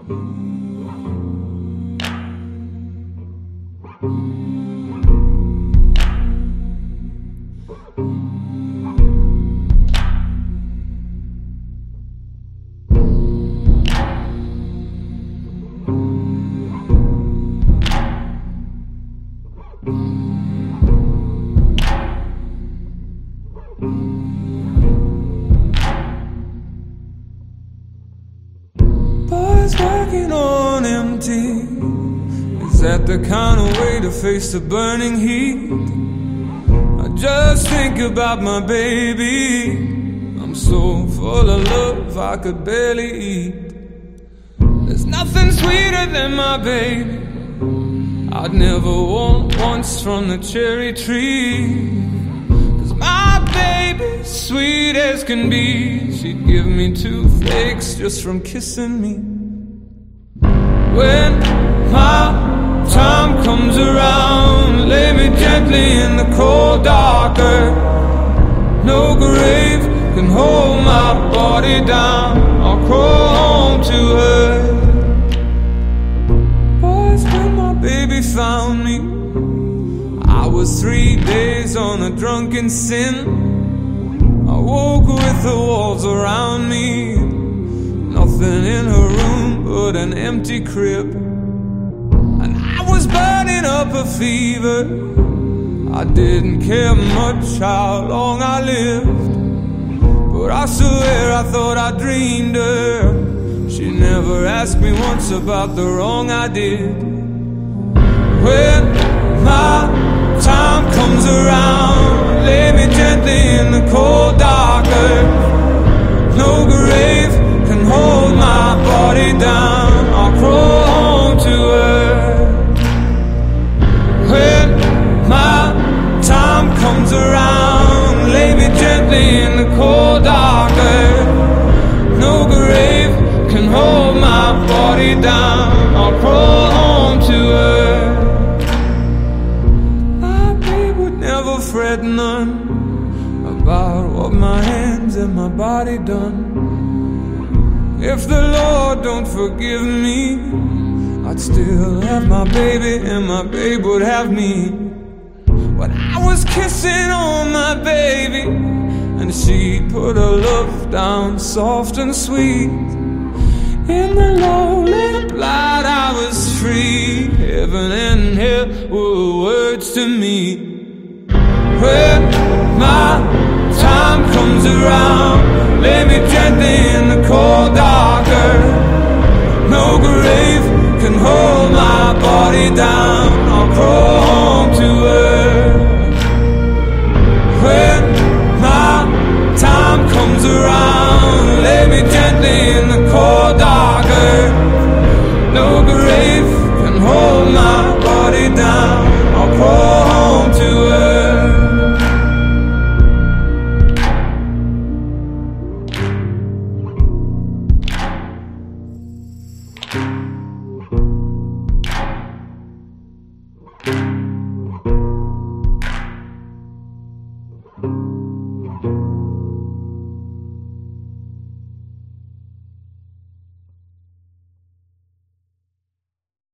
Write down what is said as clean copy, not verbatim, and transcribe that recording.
Boys working on empty. Is that the kind of way to face the burning heat? I just think about my baby. I'm so full of love I could barely eat. There's nothing sweeter than my baby. I'd never want once from the cherry tree. My baby, sweet as can be, she'd give me 2 flakes just from kissing me. When my time comes around, lay me gently in the cold dark earth. No grave can hold my body down. I'll crawl home to her. Boys, when my baby found me, I was 3 days on a drunken sin. I woke with the walls around me, nothing in her room but an empty crib. And I was burning up a fever. I didn't care much how long I lived, but I swear I thought I dreamed her. She never asked me once about the wrong I did. When my time comes around, lay me gently in the cold dark earth. No grave can hold my body down. I'll crawl home to her. When my time comes around, lay me gently in the cold dark earth. No grave can hold my body down. I'll crawl home to her. Never fret none about what my hands and my body done. If the Lord don't forgive me, I'd still have my baby and my babe would have me. When I was kissing on my baby, and she put her love down soft and sweet. In the lonely light I was free. Heaven and hell were words to me. When my time comes around, lay me gently